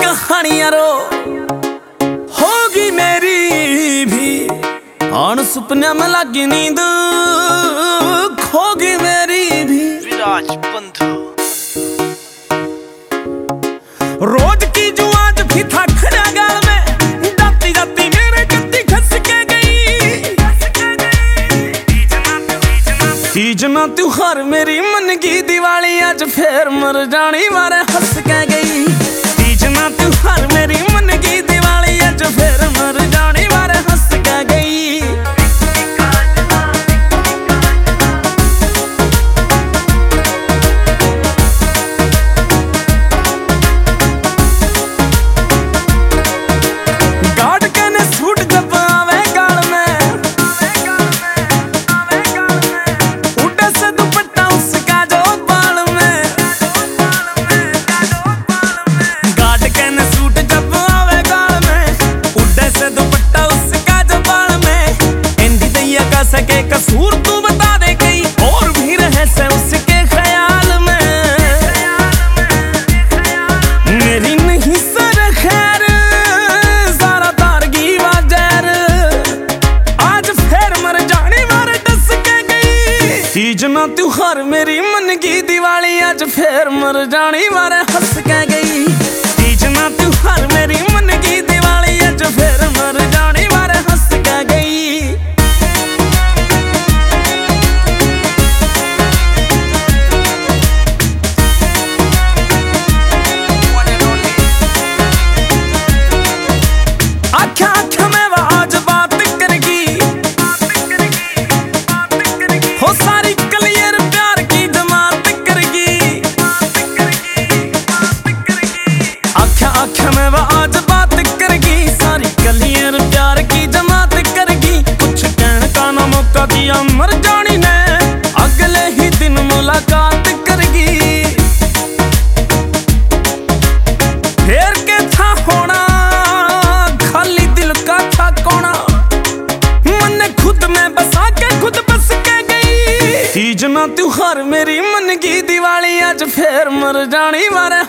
कहानियां रो होगी मेरी भी। आन सुपने में लगी नींद खोगी मेरी भी। विराज बंधु रोज की जो आज भी था खड़ा गाल में जाती जाती मेरे जत्ती खस के गई। तीजना त्योहार मेरी मन की दिवाली आज फिर मर जानी वारे हंस के गई। तीजना त्योहार मेरी मन की दिवाली आज फिर मर जानी वारे हंस के गई। सके कसूर तू बता दे कहीं और भी रहे से उसके ख्याल में। मेरी नहीं सर खैर सारा तारगी वाजर आज फिर मर जाने वाले डस के गई। तीजना त्योहार मेरी मन की दिवाली आज फिर मर जाने वाले हंस के गई। तीजना त्योहार मेरी मन की दिवाली आज फिर मर जाने वाले हंस के गई। आँखें में वो आज बात करगी सारी कलियर प्यार की जमात करगी। कुछ कहने का ना मौका दिया मर जानी ने अगले ही दिन मुलाकात करगी। फेर के था होना खाली दिल का था कोना मन ने खुद में बसा के खुद बस के गई। तीजना त्योहार मेरी मन की दिवाली आज फिर मर जानी वारे